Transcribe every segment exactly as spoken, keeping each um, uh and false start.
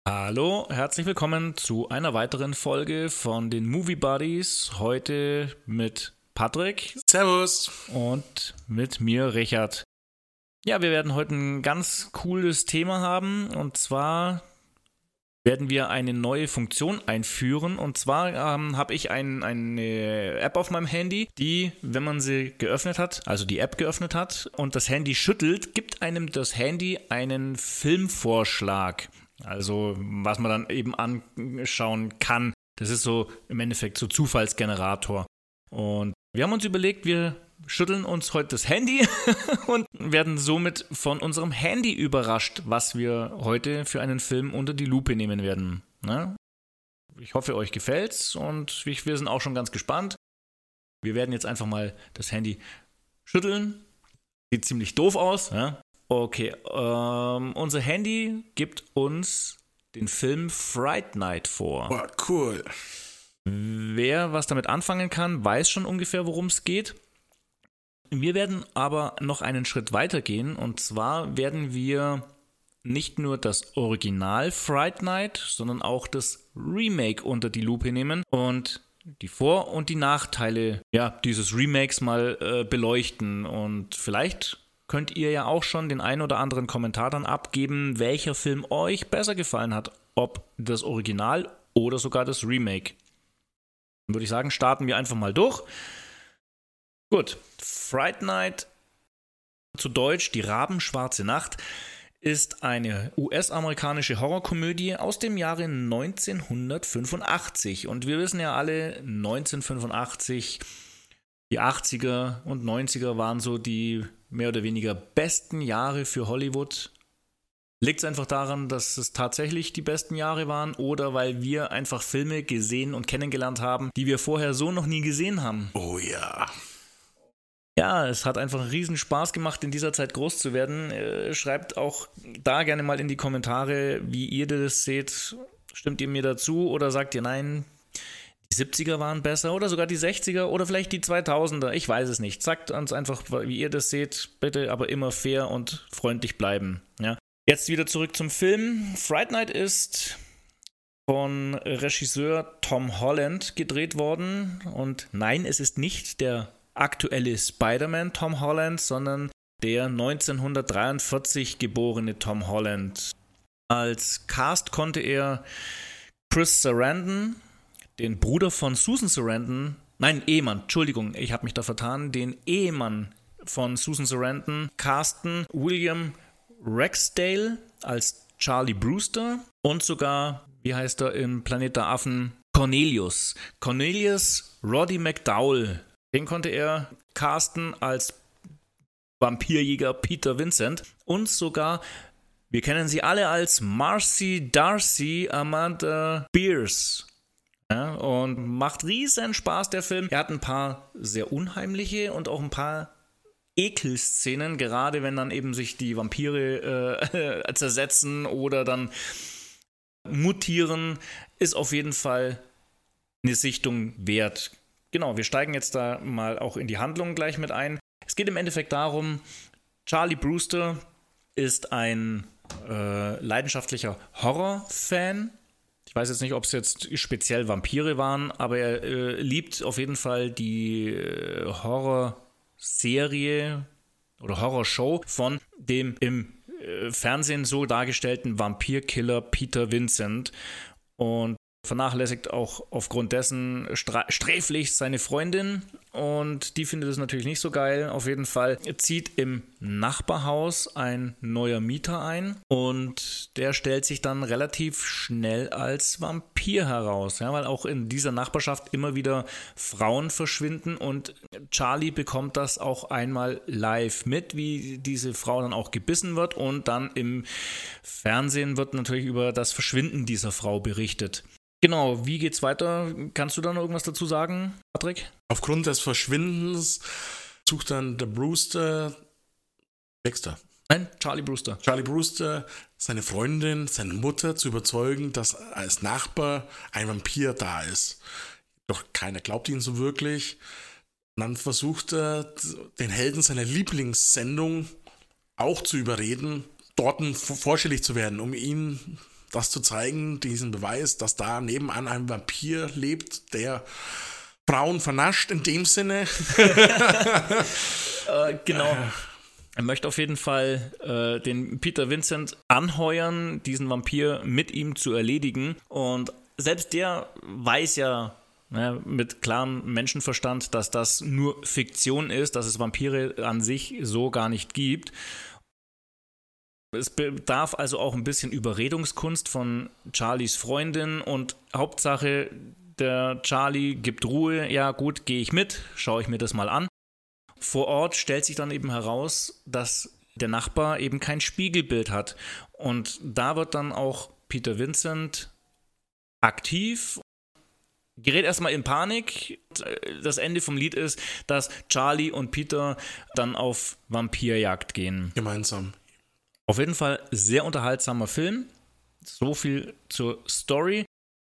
Hallo, herzlich willkommen zu einer weiteren Folge von den Movie Buddies. Heute mit Patrick. Servus. Und mit mir, Richard. Ja, wir werden heute ein ganz cooles Thema haben. Und zwar werden wir eine neue Funktion einführen. Und zwar ähm, habe ich ein, eine App auf meinem Handy, die, wenn man sie geöffnet hat, also die App geöffnet hat und das Handy schüttelt, gibt einem das Handy einen Filmvorschlag. Also was man dann eben anschauen kann. Das ist so im Endeffekt so Zufallsgenerator. Und wir haben uns überlegt, wir schütteln uns heute das Handy und werden somit von unserem Handy überrascht, was wir heute für einen Film unter die Lupe nehmen werden. Ne? Ich hoffe, euch gefällt's und wir sind auch schon ganz gespannt. Wir werden jetzt einfach mal das Handy schütteln. Sieht ziemlich doof aus, ja? Okay, ähm, unser Handy gibt uns den Film Fright Night vor. Boah, cool. Wer was damit anfangen kann, weiß schon ungefähr, worum es geht. Wir werden aber noch einen Schritt weiter gehen und zwar werden wir nicht nur das Original Fright Night, sondern auch das Remake unter die Lupe nehmen und die Vor- und die Nachteile ja, dieses Remakes mal äh, beleuchten und vielleicht könnt ihr ja auch schon den einen oder anderen Kommentar dann abgeben, welcher Film euch besser gefallen hat, ob das Original oder sogar das Remake. Dann würde ich sagen, starten wir einfach mal durch. Gut, Fright Night, zu Deutsch Die Rabenschwarze Nacht, ist eine U S-amerikanische Horrorkomödie aus dem Jahre neunzehnhundertfünfundachtzig. Und wir wissen ja alle, neunzehnhundertfünfundachtzig, die achtziger und neunziger waren so die mehr oder weniger besten Jahre für Hollywood. Liegt es einfach daran, dass es tatsächlich die besten Jahre waren oder weil wir einfach Filme gesehen und kennengelernt haben, die wir vorher so noch nie gesehen haben? Oh ja. Ja, es hat einfach einen riesen Spaß gemacht, in dieser Zeit groß zu werden. Schreibt auch da gerne mal in die Kommentare, wie ihr das seht. Stimmt ihr mir dazu oder sagt ihr nein? Die siebziger waren besser oder sogar die sechziger oder vielleicht die zweitausender, ich weiß es nicht. Sagt uns einfach, wie ihr das seht, bitte aber immer fair und freundlich bleiben. Ja. Jetzt wieder zurück zum Film. Fright Night ist von Regisseur Tom Holland gedreht worden und nein, es ist nicht der aktuelle Spider-Man Tom Holland, sondern der neunzehnhundertdreiundvierzig geborene Tom Holland. Als Cast konnte er Chris Sarandon, den Bruder von Susan Sarandon, nein, Ehemann, Entschuldigung, ich habe mich da vertan, den Ehemann von Susan Sarandon casten, William Ragsdale als Charlie Brewster und sogar, wie heißt er im Planet der Affen, Cornelius. Cornelius Roddy McDowell, den konnte er casten als Vampirjäger Peter Vincent und sogar, wir kennen sie alle als Marcy Darcy Amanda Beers. Ja, und macht riesen Spaß, der Film. Er hat ein paar sehr unheimliche und auch ein paar Ekelszenen, gerade wenn dann eben sich die Vampire äh, zersetzen oder dann mutieren, ist auf jeden Fall eine Sichtung wert. Genau, wir steigen jetzt da mal auch in die Handlung gleich mit ein. Es geht im Endeffekt darum, Charlie Brewster ist ein äh, leidenschaftlicher Horrorfan. Ich weiß jetzt nicht, ob es jetzt speziell Vampire waren, aber er äh, liebt auf jeden Fall die äh, Horrorserie oder Horrorshow von dem im äh, Fernsehen so dargestellten Vampirkiller Peter Vincent und vernachlässigt auch aufgrund dessen stra- sträflichst seine Freundin und die findet es natürlich nicht so geil. Auf jeden Fall zieht im Nachbarhaus ein neuer Mieter ein und der stellt sich dann relativ schnell als Vampir heraus, ja, weil auch in dieser Nachbarschaft immer wieder Frauen verschwinden und Charlie bekommt das auch einmal live mit, wie diese Frau dann auch gebissen wird und dann im Fernsehen wird natürlich über das Verschwinden dieser Frau berichtet. Genau, wie geht's weiter? Kannst du da noch irgendwas dazu sagen, Patrick? Aufgrund des Verschwindens sucht dann der Brewster, Dexter, Nein, Charlie Brewster. Charlie Brewster, seine Freundin, seine Mutter zu überzeugen, dass als Nachbar ein Vampir da ist. Doch keiner glaubt ihn so wirklich. Und dann versucht er, den Helden seiner Lieblingssendung auch zu überreden, dort vorstellig zu werden, um ihn das zu zeigen, diesen Beweis, dass da nebenan ein Vampir lebt, der Frauen vernascht in dem Sinne. äh, genau. Er möchte auf jeden Fall äh, den Peter Vincent anheuern, diesen Vampir mit ihm zu erledigen. Und selbst der weiß ja, ne, mit klarem Menschenverstand, dass das nur Fiktion ist, dass es Vampire an sich so gar nicht gibt. Es bedarf also auch ein bisschen Überredungskunst von Charlies Freundin und Hauptsache, der Charlie gibt Ruhe. Ja gut, gehe ich mit, schaue ich mir das mal an. Vor Ort stellt sich dann eben heraus, dass der Nachbar eben kein Spiegelbild hat. Und da wird dann auch Peter Vincent aktiv, gerät erstmal in Panik. Das Ende vom Lied ist, dass Charlie und Peter dann auf Vampirjagd gehen. Gemeinsam. Auf jeden Fall sehr unterhaltsamer Film. So viel zur Story.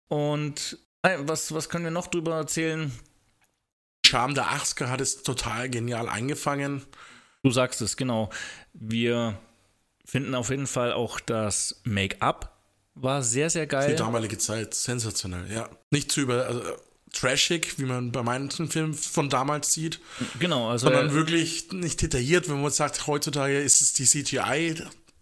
Und was, was können wir noch drüber erzählen? Charme der achtziger hat es total genial angefangen. Du sagst es, genau. Wir finden auf jeden Fall auch das Make-up war sehr, sehr geil. Für die damalige Zeit, sensationell, ja. Nicht zu über, also, trashig, wie man bei manchen Filmen von damals sieht. Genau, also. Sondern äh, wirklich nicht detailliert, wenn man sagt, heutzutage ist es die C G I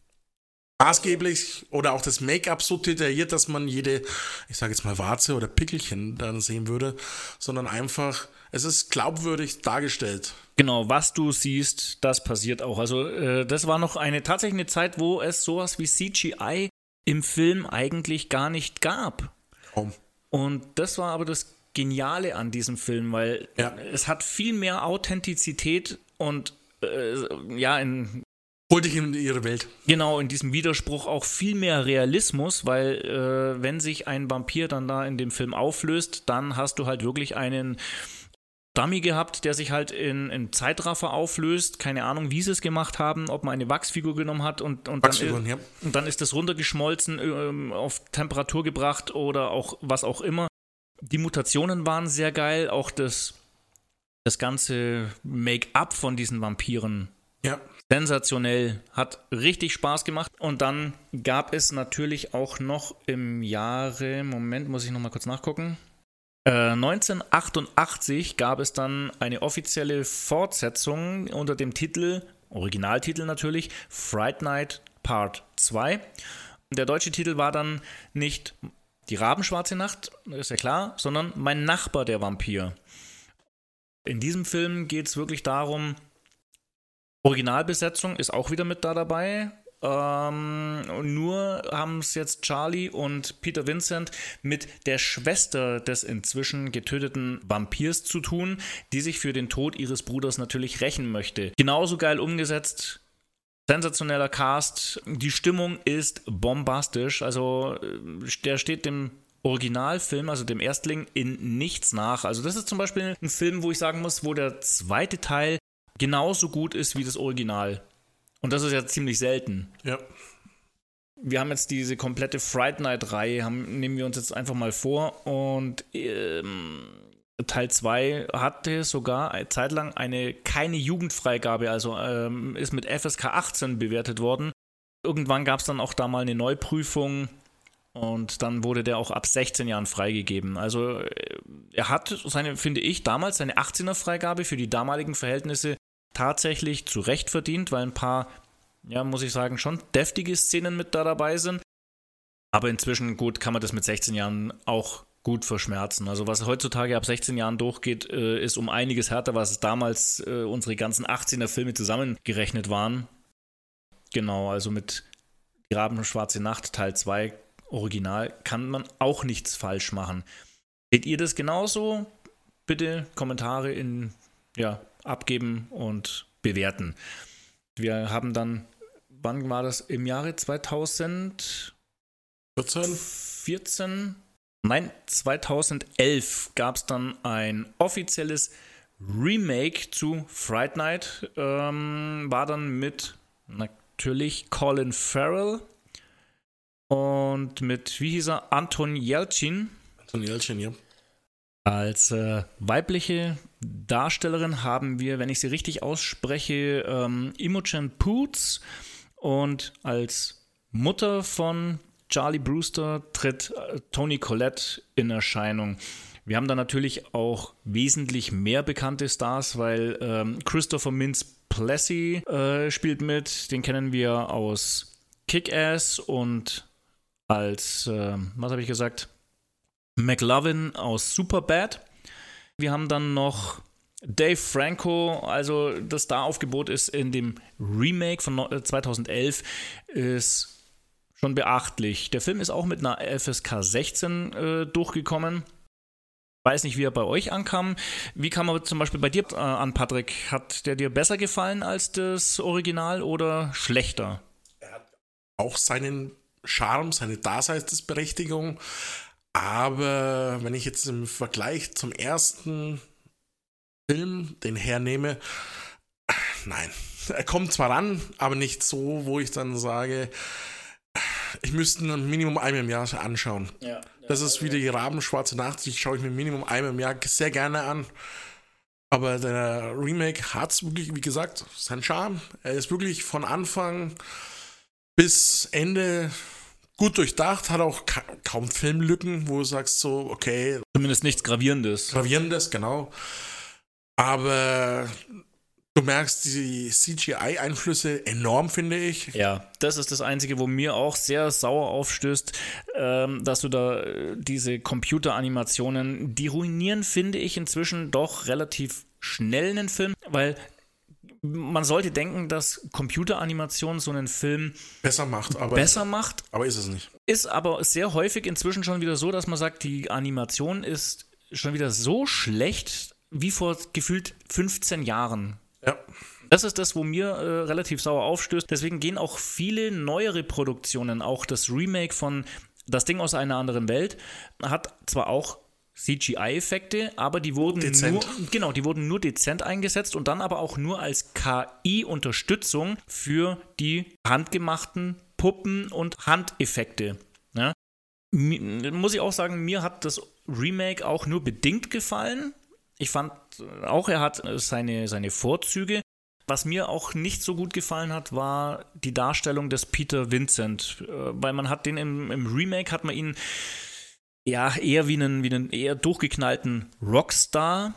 maßgeblich oder auch das Make-up so detailliert, dass man jede, ich sage jetzt mal Warze oder Pickelchen dann sehen würde, sondern einfach, es ist glaubwürdig dargestellt. Genau, was du siehst, das passiert auch. Also äh, das war noch eine tatsächlich eine Zeit, wo es sowas wie C G I im Film eigentlich gar nicht gab. Oh. Und das war aber das Geniale an diesem Film, weil ja. es hat viel mehr Authentizität und äh, ja, in Hol dich in ihre Welt. Genau, in diesem Widerspruch auch viel mehr Realismus, weil äh, wenn sich ein Vampir dann da in dem Film auflöst, dann hast du halt wirklich einen Dummy gehabt, der sich halt in, in Zeitraffer auflöst. Keine Ahnung, wie sie es gemacht haben, ob man eine Wachsfigur genommen hat und, und, dann, ja. und dann ist das runtergeschmolzen, ähm, auf Temperatur gebracht oder auch was auch immer. Die Mutationen waren sehr geil, auch das, das ganze Make-up von diesen Vampiren. Ja. Sensationell, hat richtig Spaß gemacht. Und dann gab es natürlich auch noch im Jahre, Moment, muss ich nochmal kurz nachgucken, äh, neunzehnhundertachtundachtzig gab es dann eine offizielle Fortsetzung unter dem Titel, Originaltitel natürlich, Fright Night Part zwei. Der deutsche Titel war dann nicht Die Rabenschwarze Nacht, ist ja klar, sondern Mein Nachbar, der Vampir. In diesem Film geht es wirklich darum, Originalbesetzung ist auch wieder mit da dabei. Ähm, nur haben es jetzt Charlie und Peter Vincent mit der Schwester des inzwischen getöteten Vampirs zu tun, die sich für den Tod ihres Bruders natürlich rächen möchte. Genauso geil umgesetzt, sensationeller Cast, die Stimmung ist bombastisch, also der steht dem Originalfilm, also dem Erstling, in nichts nach. Also das ist zum Beispiel ein Film, wo ich sagen muss, wo der zweite Teil genauso gut ist wie das Original. Und das ist ja ziemlich selten. Ja. Wir haben jetzt diese komplette Fright Night-Reihe, haben, nehmen wir uns jetzt einfach mal vor. Und ähm, Teil zwei hatte sogar eine Zeit lang eine, keine Jugendfreigabe, also ähm, ist mit F S K achtzehn bewertet worden. Irgendwann gab es dann auch da mal eine Neuprüfung und dann wurde der auch ab sechzehn Jahren freigegeben. Also er hat seine, finde ich, damals seine achtzehner-Freigabe für die damaligen Verhältnisse tatsächlich zu Recht verdient, weil ein paar, ja, muss ich sagen, schon deftige Szenen mit da dabei sind. Aber inzwischen, gut, kann man das mit sechzehn Jahren auch gut verschmerzen. Also was heutzutage ab sechzehn Jahren durchgeht, äh, ist um einiges härter, was damals äh, unsere ganzen achtzehner-Filme zusammengerechnet waren. Genau, also mit Die Rabenschwarze Nacht Teil zwei Original kann man auch nichts falsch machen. Seht ihr das genauso? Bitte Kommentare in, ja, abgeben und bewerten. Wir haben dann, wann war das? Im Jahre zweitausendvierzehn? Nein, zweitausendelf gab es dann ein offizielles Remake zu Fright Night. Ähm, war dann mit natürlich Colin Farrell und mit, wie hieß er, Anton Yelchin. Anton Yelchin, ja. Als äh, weibliche Darstellerin haben wir, wenn ich sie richtig ausspreche, ähm, Imogen Poots und als Mutter von Charlie Brewster tritt äh, Toni Collette in Erscheinung. Wir haben da natürlich auch wesentlich mehr bekannte Stars, weil ähm, Christopher Mintz-Plasse äh, spielt mit. Den kennen wir aus Kick-Ass und als, äh, was habe ich gesagt, McLovin aus Superbad. Wir haben dann noch Dave Franco, also das Star-Aufgebot ist in dem Remake von zweitausendelf ist schon beachtlich. Der Film ist auch mit einer F S K sechzehn äh, durchgekommen. Weiß nicht, wie er bei euch ankam. Wie kam er zum Beispiel bei dir äh, an, Patrick? Hat der dir besser gefallen als das Original oder schlechter? Er hat auch seinen Charme, seine Daseinsberechtigung. Aber wenn ich jetzt im Vergleich zum ersten Film den hernehme, nein. Er kommt zwar ran, aber nicht so, wo ich dann sage, ich müsste ein Minimum einmal im Jahr anschauen. Ja, ja, das ist wie die Rabenschwarze Nacht, die schaue ich mir Minimum einmal im Jahr sehr gerne an. Aber der Remake hat es wirklich, wie gesagt, seinen Charme. Er ist wirklich von Anfang bis Ende gut durchdacht, hat auch ka- kaum Filmlücken, wo du sagst so, okay. Zumindest nichts Gravierendes. Gravierendes, genau. Aber du merkst die C G I-Einflüsse enorm, finde ich. Ja, das ist das Einzige, wo mir auch sehr sauer aufstößt, ähm, dass du da äh, diese Computeranimationen, die ruinieren, finde ich, inzwischen doch relativ schnell einen Film, weil man sollte denken, dass Computeranimation so einen Film besser macht, aber, besser macht. Aber ist es nicht. Ist aber sehr häufig inzwischen schon wieder so, dass man sagt, die Animation ist schon wieder so schlecht wie vor gefühlt fünfzehn Jahren. Ja. Das ist das, wo mir äh, relativ sauer aufstößt. Deswegen gehen auch viele neuere Produktionen, auch das Remake von Das Ding aus einer anderen Welt, hat zwar auch C G I-Effekte, aber die wurden dezent. nur, genau, die wurden nur dezent eingesetzt und dann aber auch nur als K I-Unterstützung für die handgemachten Puppen und Handeffekte. Ja? Muss ich auch sagen, mir hat das Remake auch nur bedingt gefallen. Ich fand auch, er hat seine, seine Vorzüge. Was mir auch nicht so gut gefallen hat, war die Darstellung des Peter Vincent, weil man hat den im, im Remake, hat man ihn ja eher wie einen, wie einen eher durchgeknallten Rockstar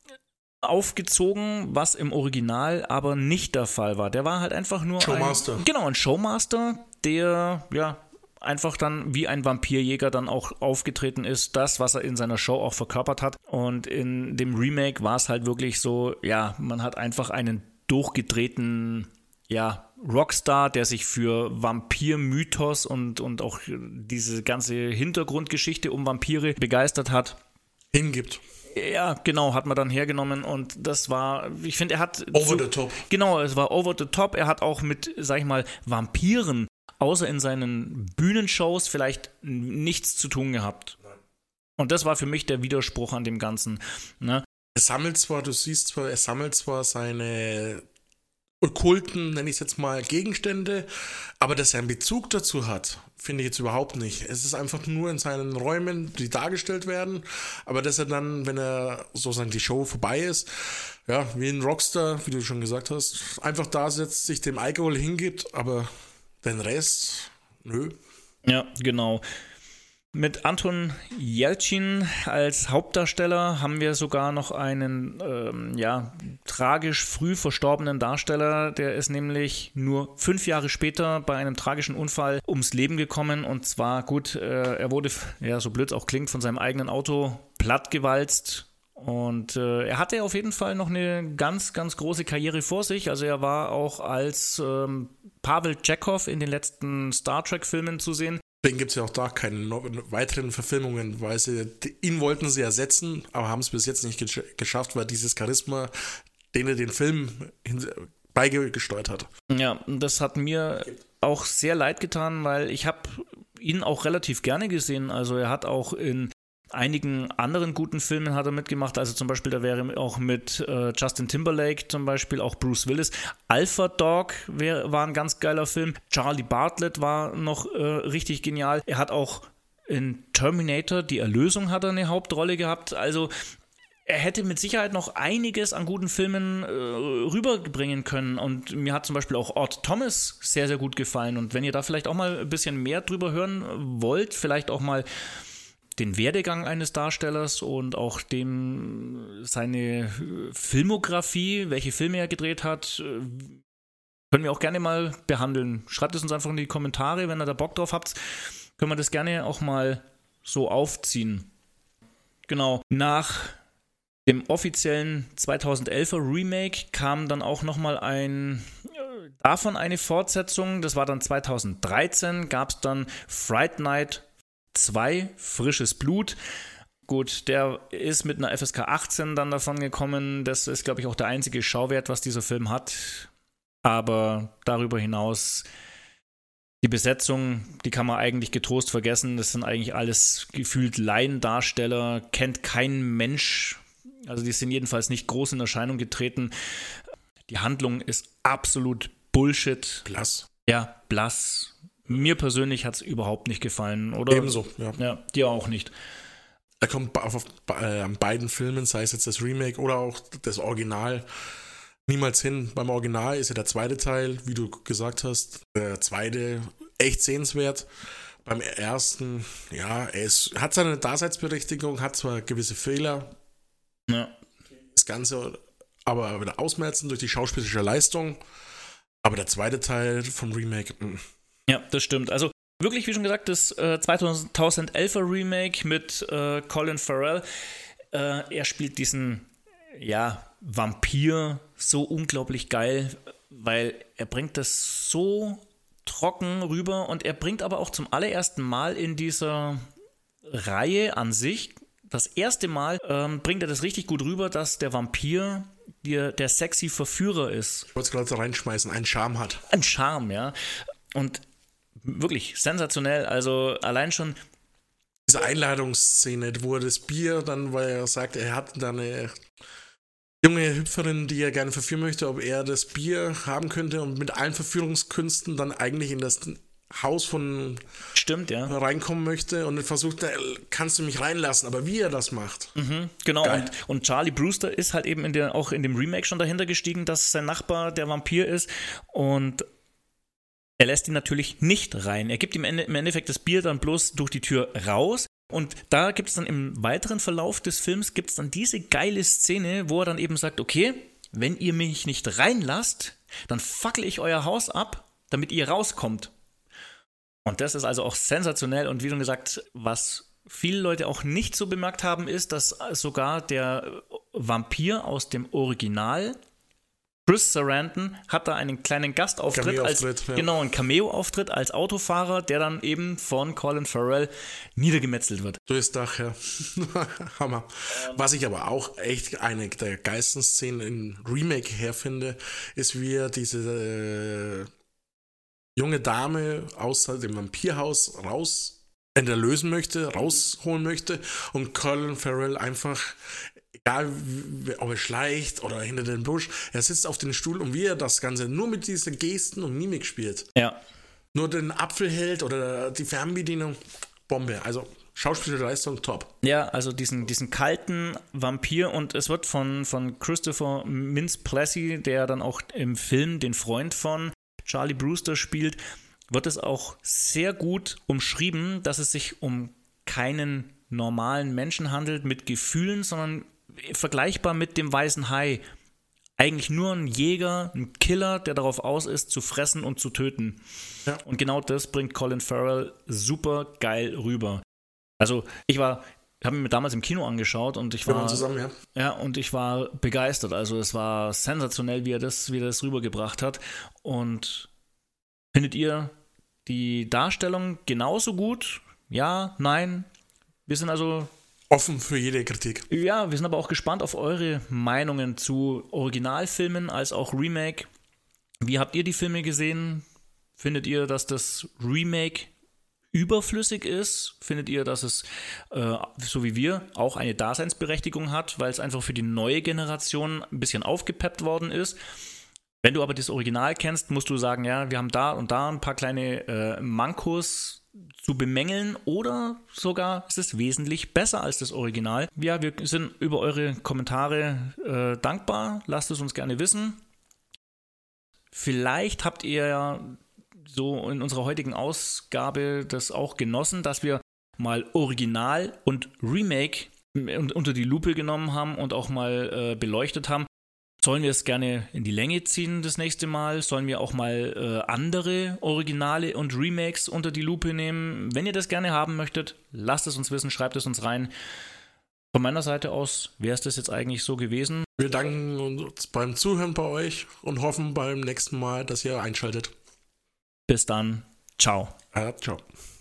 aufgezogen, was im Original aber nicht der Fall war. Der war halt einfach nur Showmaster. Ein, genau, ein Showmaster, der ja einfach dann wie ein Vampirjäger dann auch aufgetreten ist, das, was er in seiner Show auch verkörpert hat. Und in dem Remake war es halt wirklich so, ja, man hat einfach einen durchgedrehten, ja, Rockstar, der sich für Vampir-Mythos und, und auch diese ganze Hintergrundgeschichte um Vampire begeistert hat. Hingibt. Ja, genau, hat man dann hergenommen und das war, ich finde, er hat... Over zu, the top. Genau, es war over the top. Er hat auch mit, sag ich mal, Vampiren, außer in seinen Bühnenshows, vielleicht nichts zu tun gehabt. Nein. Und das war für mich der Widerspruch an dem Ganzen. Ne? Er sammelt zwar, du siehst zwar, er sammelt zwar seine okkulten, nenne ich es jetzt mal, Gegenstände, aber dass er einen Bezug dazu hat, finde ich jetzt überhaupt nicht. Es ist einfach nur in seinen Räumen, die dargestellt werden, aber dass er dann, wenn er sozusagen die Show vorbei ist, ja, wie ein Rockstar, wie du schon gesagt hast, einfach da sitzt, sich dem Alkohol hingibt, aber den Rest, nö. Ja, genau. Mit Anton Jeltsin als Hauptdarsteller haben wir sogar noch einen ähm, ja, tragisch früh verstorbenen Darsteller. Der ist nämlich nur fünf Jahre später bei einem tragischen Unfall ums Leben gekommen. Und zwar, gut, äh, er wurde, ja, so blöd es auch klingt, von seinem eigenen Auto plattgewalzt. Und äh, er hatte auf jeden Fall noch eine ganz, ganz große Karriere vor sich. Also er war auch als ähm, Pavel Tschechow in den letzten Star Trek-Filmen zu sehen. Deswegen gibt es ja auch da keine weiteren Verfilmungen, weil sie, ihn wollten sie ersetzen, aber haben es bis jetzt nicht gesch- geschafft, weil dieses Charisma, den er den Film hin- beigesteuert hat. Ja, das hat mir auch sehr leid getan, weil ich habe ihn auch relativ gerne gesehen. Also er hat auch in einigen anderen guten Filmen hat er mitgemacht, also zum Beispiel, da wäre auch mit äh, Justin Timberlake zum Beispiel, auch Bruce Willis. Alpha Dog wär, war ein ganz geiler Film. Charlie Bartlett war noch äh, richtig genial. Er hat auch in Terminator, die Erlösung, hat er eine Hauptrolle gehabt. Also er hätte mit Sicherheit noch einiges an guten Filmen äh, rüberbringen können. Und mir hat zum Beispiel auch Odd Thomas sehr, sehr gut gefallen. Und wenn ihr da vielleicht auch mal ein bisschen mehr drüber hören wollt, vielleicht auch mal den Werdegang eines Darstellers und auch dem seine Filmografie, welche Filme er gedreht hat, können wir auch gerne mal behandeln. Schreibt es uns einfach in die Kommentare, wenn ihr da Bock drauf habt, können wir das gerne auch mal so aufziehen. Genau, nach dem offiziellen zweitausendelfer Remake kam dann auch nochmal ein, davon eine Fortsetzung, das war dann zweitausenddreizehn, gab es dann Fright Night zwei, Frisches Blut. Gut, der ist mit einer F S K achtzehn dann davon gekommen, das ist, glaube ich, auch der einzige Schauwert, was dieser Film hat, aber darüber hinaus die Besetzung, die kann man eigentlich getrost vergessen, das sind eigentlich alles gefühlt Laiendarsteller, kennt kein Mensch. Also die sind jedenfalls nicht groß in Erscheinung getreten. Die Handlung ist absolut Bullshit. Blass. Ja, blass. Mir persönlich hat es überhaupt nicht gefallen. Oder? Ebenso, ja. Ja, dir auch nicht. Er kommt auf, auf, äh, an beiden Filmen, sei es jetzt das Remake oder auch das Original, niemals hin. Beim Original ist ja der zweite Teil, wie du gesagt hast, der zweite echt sehenswert. Beim ersten, ja, er ist, hat seine Daseinsberechtigung, hat zwar gewisse Fehler, ja. Das Ganze aber wieder ausmerzen durch die schauspielerische Leistung. Aber der zweite Teil vom Remake, mh. Ja, das stimmt. Also wirklich, wie schon gesagt, das äh, zweitausendelfer Remake mit äh, Colin Farrell. Äh, er spielt diesen, ja, Vampir so unglaublich geil, weil er bringt das so trocken rüber und er bringt aber auch zum allerersten Mal in dieser Reihe an sich, das erste Mal ähm, bringt er das richtig gut rüber, dass der Vampir der, der sexy Verführer ist. Ich wollte es gerade so reinschmeißen, einen Charme hat. Ein Charme, ja. Und wirklich sensationell, also allein schon diese Einladungsszene, wo er das Bier dann, weil er sagt, er hat da eine junge Hüpferin, die er gerne verführen möchte, ob er das Bier haben könnte und mit allen Verführungskünsten dann eigentlich in das Haus von Stimmt, ja. reinkommen möchte und versucht, kannst du mich reinlassen, aber wie er das macht. Mhm, genau, und, und Charlie Brewster ist halt eben in der, auch in dem Remake schon dahinter gestiegen, dass sein Nachbar der Vampir ist und er lässt ihn natürlich nicht rein. Er gibt ihm im Endeffekt das Bier dann bloß durch die Tür raus. Und da gibt es dann im weiteren Verlauf des Films gibt's dann diese geile Szene, wo er dann eben sagt, okay, wenn ihr mich nicht reinlasst, dann fackel ich euer Haus ab, damit ihr rauskommt. Und das ist also auch sensationell. Und wie schon gesagt, was viele Leute auch nicht so bemerkt haben, ist, dass sogar der Vampir aus dem Original, Chris Sarandon, hat da einen kleinen Gastauftritt, als, ja. genau, einen Cameo-Auftritt als Autofahrer, der dann eben von Colin Farrell niedergemetzelt wird. Durchs Dach, ja. Hammer. Ähm. Was ich aber auch echt eine der geilsten Szenen im Remake herfinde, ist, wie er diese äh, junge Dame aus dem Vampirhaus raus enterlösen möchte, rausholen möchte und Colin Farrell einfach, egal ob er schleicht oder hinter den Busch, er sitzt auf dem Stuhl und wie er das Ganze nur mit diesen Gesten und Mimik spielt. Ja. Nur den Apfel hält oder die Fernbedienung, Bombe. Also schauspielerische Leistung top. Ja, also diesen, diesen kalten Vampir und es wird von, von Christopher Mintz-Plasse, der dann auch im Film den Freund von Charlie Brewster spielt, wird es auch sehr gut umschrieben, dass es sich um keinen normalen Menschen handelt mit Gefühlen, sondern vergleichbar mit dem weißen Hai. Eigentlich nur ein Jäger, ein Killer, der darauf aus ist, zu fressen und zu töten. Ja. Und genau das bringt Colin Farrell super geil rüber. Also ich war, ich habe ihn mir damals im Kino angeschaut und ich war, Wir waren zusammen, ja. Ja, und ich war begeistert. Also es war sensationell, wie er das, wie er das rübergebracht hat. Und findet ihr die Darstellung genauso gut? Ja, nein? Wir sind also offen für jede Kritik. Ja, wir sind aber auch gespannt auf eure Meinungen zu Originalfilmen als auch Remake. Wie habt ihr die Filme gesehen? Findet ihr, dass das Remake überflüssig ist? Findet ihr, dass es, äh, so wie wir, auch eine Daseinsberechtigung hat, weil es einfach für die neue Generation ein bisschen aufgepeppt worden ist? Wenn du aber das Original kennst, musst du sagen, ja, wir haben da und da ein paar kleine äh, Mankos zu bemängeln oder sogar ist es wesentlich besser als das Original. Ja, wir sind über eure Kommentare äh, dankbar. Lasst es uns gerne wissen. Vielleicht habt ihr ja so in unserer heutigen Ausgabe das auch genossen, dass wir mal Original und Remake unter die Lupe genommen haben und auch mal äh, beleuchtet haben. Sollen wir es gerne in die Länge ziehen das nächste Mal? Sollen wir auch mal äh, andere Originale und Remakes unter die Lupe nehmen? Wenn ihr das gerne haben möchtet, lasst es uns wissen, schreibt es uns rein. Von meiner Seite aus wäre es das jetzt eigentlich so gewesen. Wir danken uns beim Zuhören bei euch und hoffen beim nächsten Mal, dass ihr einschaltet. Bis dann. Ciao. Ja, ciao.